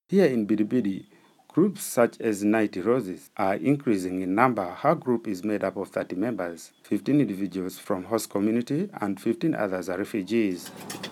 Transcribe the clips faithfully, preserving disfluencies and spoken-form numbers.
Here in Bidi-Bidi, groups such as Nighty Roses are increasing in number. Her group is made up of thirty members, fifteen individuals from host community and fifteen others are refugees.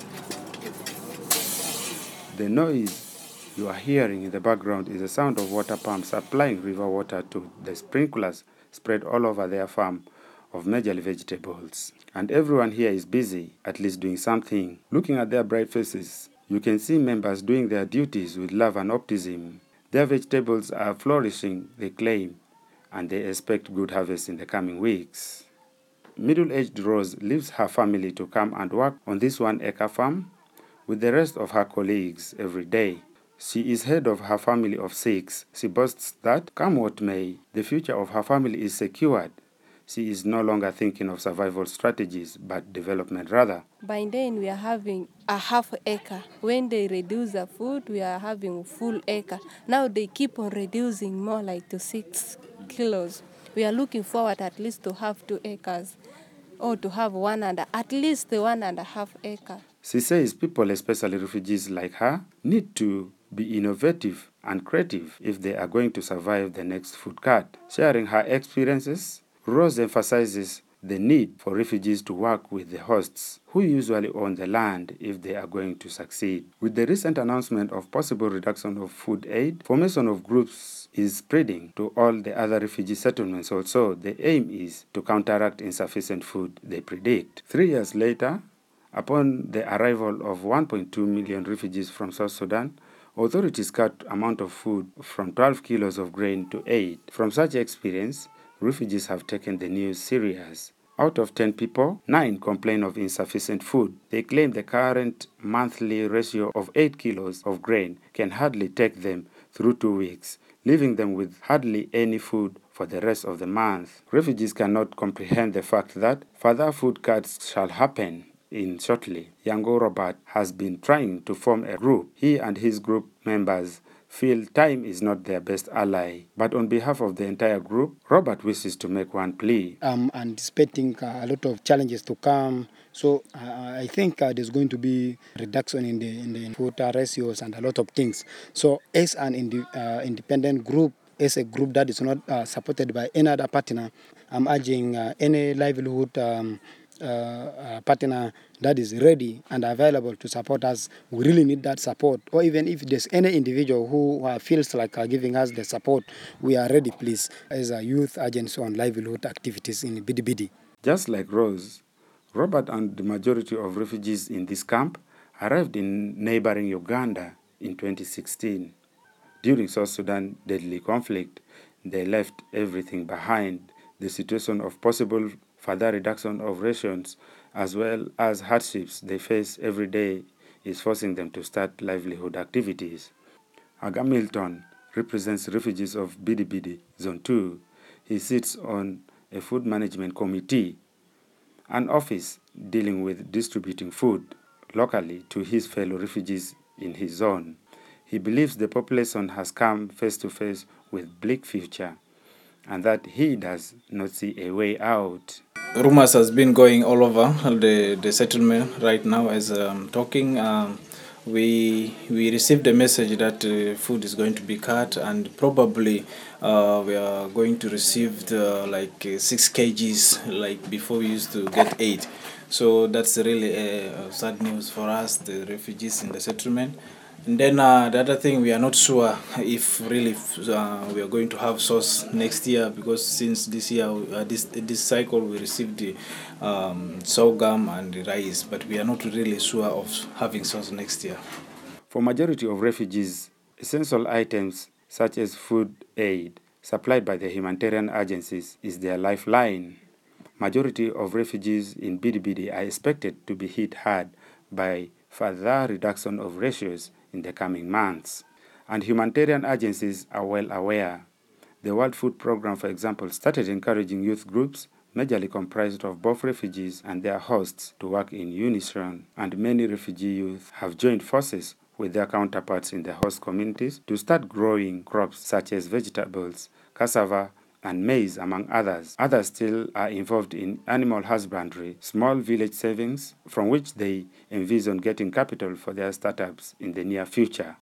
The noise you are hearing in the background is the sound of water pumps supplying river water to the sprinklers spread all over their farm of majorly vegetables. And everyone here is busy, at least doing something. Looking at their bright faces, you can see members doing their duties with love and optimism. Their vegetables are flourishing, they claim, and they expect good harvest in the coming weeks. Middle-aged Rose leaves her family to come and work on this one-acre farm with the rest of her colleagues every day. She is head of her family of six. She boasts that, come what may, the future of her family is secured. She is no longer thinking of survival strategies, but development rather. By then, we are having a half acre. When they reduce the food, we are having full acre. Now they keep on reducing more like to six kilos. We are looking forward at least to have two acres or to have one and a, at least the one and a half acre. She says people, especially refugees like her, need to be innovative and creative if they are going to survive the next food cut. Sharing her experiences, Rose emphasizes the need for refugees to work with the hosts, who usually own the land if they are going to succeed. With the recent announcement of possible reduction of food aid, formation of groups is spreading to all the other refugee settlements also. The aim is to counteract insufficient food, they predict. Three years later, upon the arrival of one point two million refugees from South Sudan, authorities cut amount of food from twelve kilos of grain to eight. From such experience, refugees have taken the news serious. Out of ten people, nine complain of insufficient food. They claim the current monthly ratio of eight kilos of grain can hardly take them through two weeks, leaving them with hardly any food for the rest of the month. Refugees cannot comprehend the fact that further food cuts shall happen in shortly. Yango Robert has been trying to form a group. He and his group members feel time is not their best ally. But on behalf of the entire group, Robert wishes to make one plea. I'm anticipating uh, a lot of challenges to come. So uh, I think uh, there's going to be reduction in the in the food ratios and a lot of things. So as an indi- uh, independent group, as a group that is not uh, supported by any other partner, I'm urging uh, any livelihood um, uh, uh, partner that is ready and available to support us. We really need that support. Or even if there's any individual who uh, feels like uh, giving us the support, we are ready, please, as a youth agency on livelihood activities in Bidi-Bidi. Just like Rose, Robert and the majority of refugees in this camp arrived in neighboring Uganda in twenty sixteen. During South Sudan deadly conflict, they left everything behind. The situation of possible further reduction of rations as well as hardships they face every day is forcing them to start livelihood activities. Aga Milton represents refugees of Bidi-Bidi, Zone two. He sits on a food management committee, an office dealing with distributing food locally to his fellow refugees in his zone. He believes the population has come face to face with bleak future and that he does not see a way out. Rumors has been going all over the, the settlement right now as I'm talking. Um, we we received a message that uh, food is going to be cut, and probably uh, we are going to receive the, like uh, six kgs like before we used to get eight. So that's really a, a sad news for us, the refugees in the settlement. And then uh, the other thing, we are not sure if really uh, we are going to have sauce next year, because since this year, uh, this this cycle, we received the um, sorghum and the rice, but we are not really sure of having sauce next year. For majority of refugees, essential items such as food aid supplied by the humanitarian agencies is their lifeline. Majority of refugees in Bidi-Bidi are expected to be hit hard by further reduction of ratios in the coming months. And humanitarian agencies are well aware. The World Food Programme, for example, started encouraging youth groups, majorly comprised of both refugees and their hosts, to work in unison. And many refugee youth have joined forces with their counterparts in the host communities to start growing crops such as vegetables, cassava, and maize, among others. Others still are involved in animal husbandry, small village savings from which they envision getting capital for their startups in the near future.